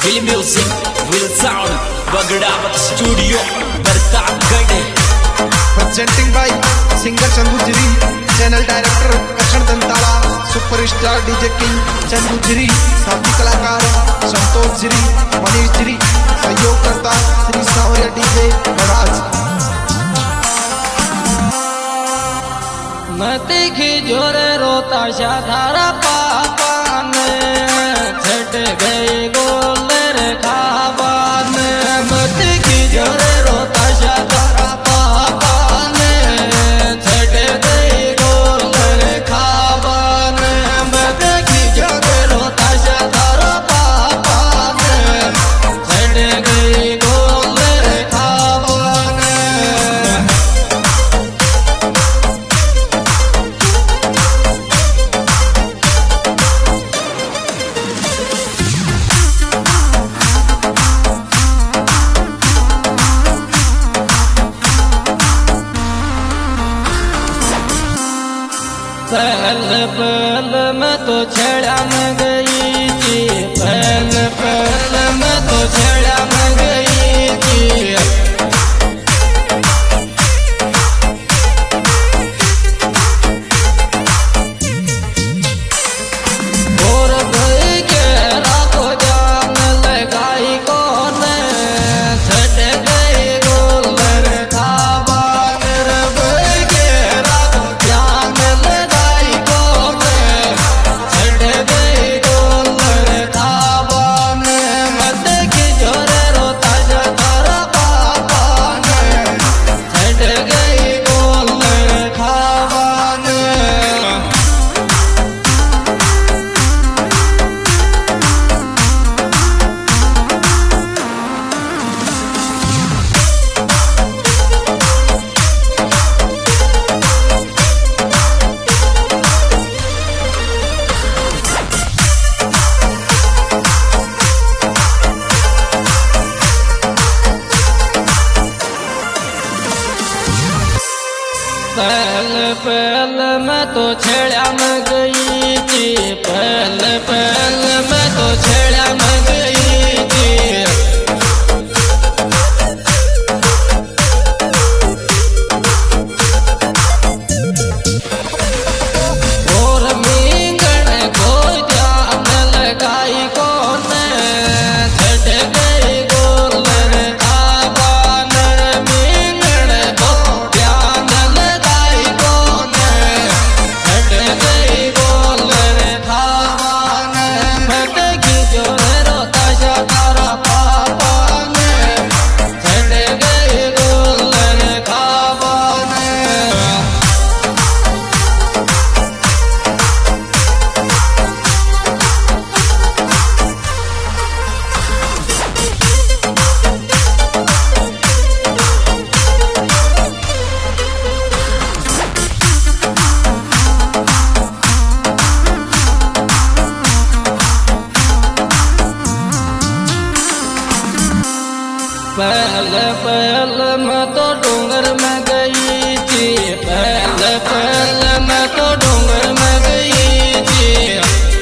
Will music, will sound, Bagdawat Studio, Bartagad. Presenting by singer Chandu Jiri, channel director Karshan Dantala, superstar DJ King Chandu Jiri, साथी कलाकार Santosh Jiri, Manish Jiri, सहयोगकर्ता Shri सावरिया DJ महाराज। मती की जोरे रोता शाधारा पापा ने छट गई गोलर खाबान। मती की जोरे रोता शाधारा पापा ने छट गई गोलर खाबान। मती की जोरे रोता शाधारा पापा ने छट गई गोलर खाबान। पहल पहल में तो छेड़ा में गई थी, पहल पहल में तो छेड़ा में गई थी। और भाई के रातो जान लगाई कौन छट गई गोलर खाबान। भाई के रातो जान लगाई कौन छट गई गोलर खाबान। मत की जोरे रोता जतारा पापा ने छट गई गोलर खाबान। पहल पहल में तो छेड़ा में गई थी, पहल पहल में तो छेड़ा में गई थी। और मींगण को ध्यान लगाई कौन छट गई गोलर खाबान। मींगण को ध्यान लगाई कौन छट गई गोलर खाबान। मत की जोरे रोता शाधारा पापा ने छट गई गोलर खाबान। पहल पहल में तो डूंगर में गई थी, पहल पहल में तो डूंगर में गई थी।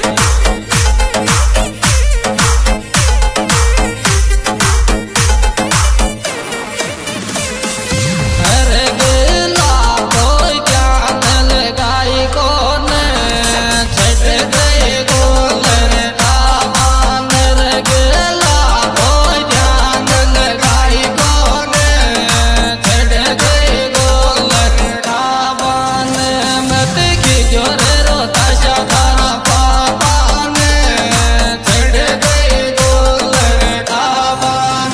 हर गेला कोई जान लगाई कौन छट गई गोलर खाबान। गेला कोई जान लगाई कौन छट गई गोलर खाबान। मत की जोरे रोता शाधारा पापा ने छट गई गोलर खाबान।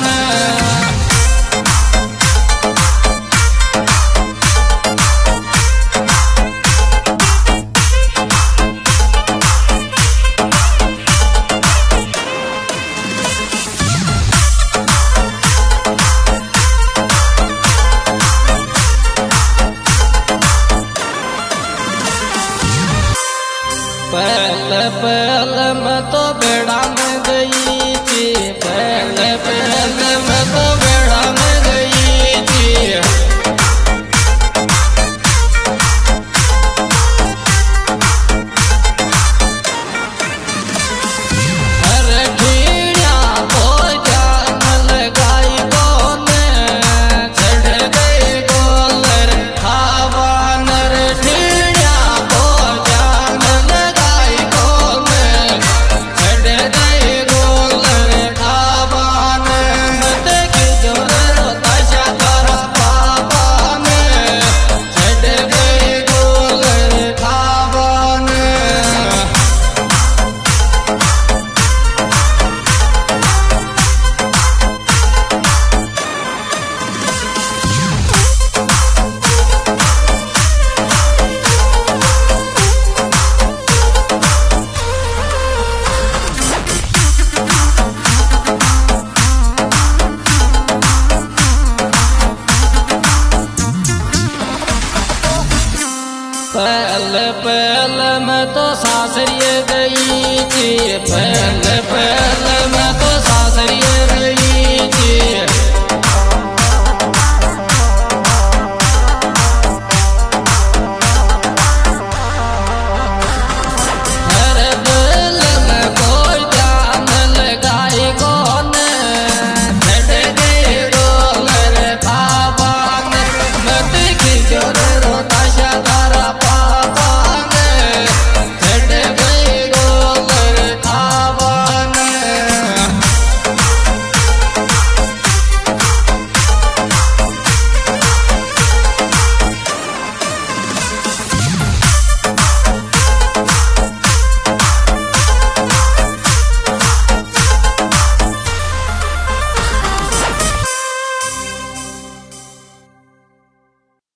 पहल पहल में तो बेड़ा में गई थी, पहल पहल में तो बेड़ा में गई थी। हर ढीड़ा को तो सासरिए गई थी, पहले पहले मैं तो